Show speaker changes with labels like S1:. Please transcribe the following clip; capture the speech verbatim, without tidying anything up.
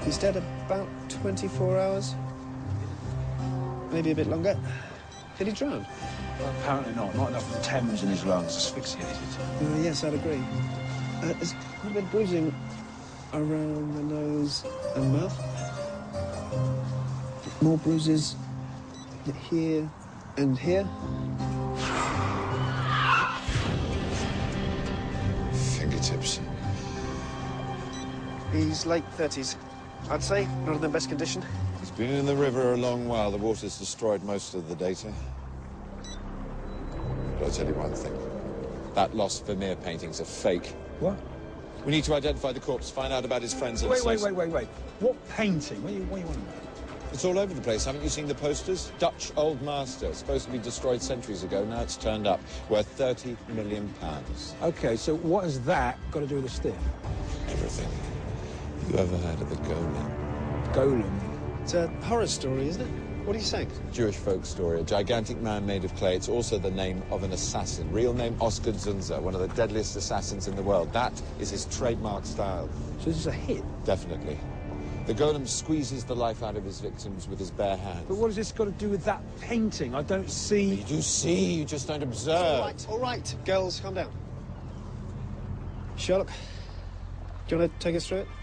S1: He's dead about twenty-four hours. Maybe a bit longer. Did he drown?
S2: Well, apparently not. Not enough of the Thames in his lungs. Asphyxiated.
S1: Uh, yes, I'd agree. Uh, there's quite a bit of bruising around the nose and mouth. More bruises here and here.
S3: Fingertips.
S1: He's late thirties, I'd say. Not in the best condition.
S3: He's been in the river a long while. The water's destroyed most of the data. But I'll tell you one thing. That lost Vermeer painting's a fake.
S2: What?
S3: We need to identify the corpse, find out about his friends and
S2: Wait, wait,
S3: associates.
S2: wait, wait, wait. What painting? What are you, what are you on about?
S3: It's all over the place. Haven't you seen the posters? Dutch Old Master. Supposed to be destroyed centuries ago. Now it's turned up. Worth thirty million pounds.
S2: OK, so what has that got to do with the stiff?
S3: Everything. You ever heard of the Golem?
S2: Golem?
S1: It's a horror story, isn't it? What are you saying?
S3: Jewish folk story. A gigantic man made of clay. It's also the name of an assassin. Real name Oskar Zunzer, one of the deadliest assassins in the world. That is his trademark style.
S2: So this is a hit?
S3: Definitely. The Golem squeezes the life out of his victims with his bare hands.
S2: But what has this got to do with that painting? I don't see...
S3: You do see, you just don't observe.
S1: All right, all right. Girls, calm down. Sherlock, do you want to take us through it?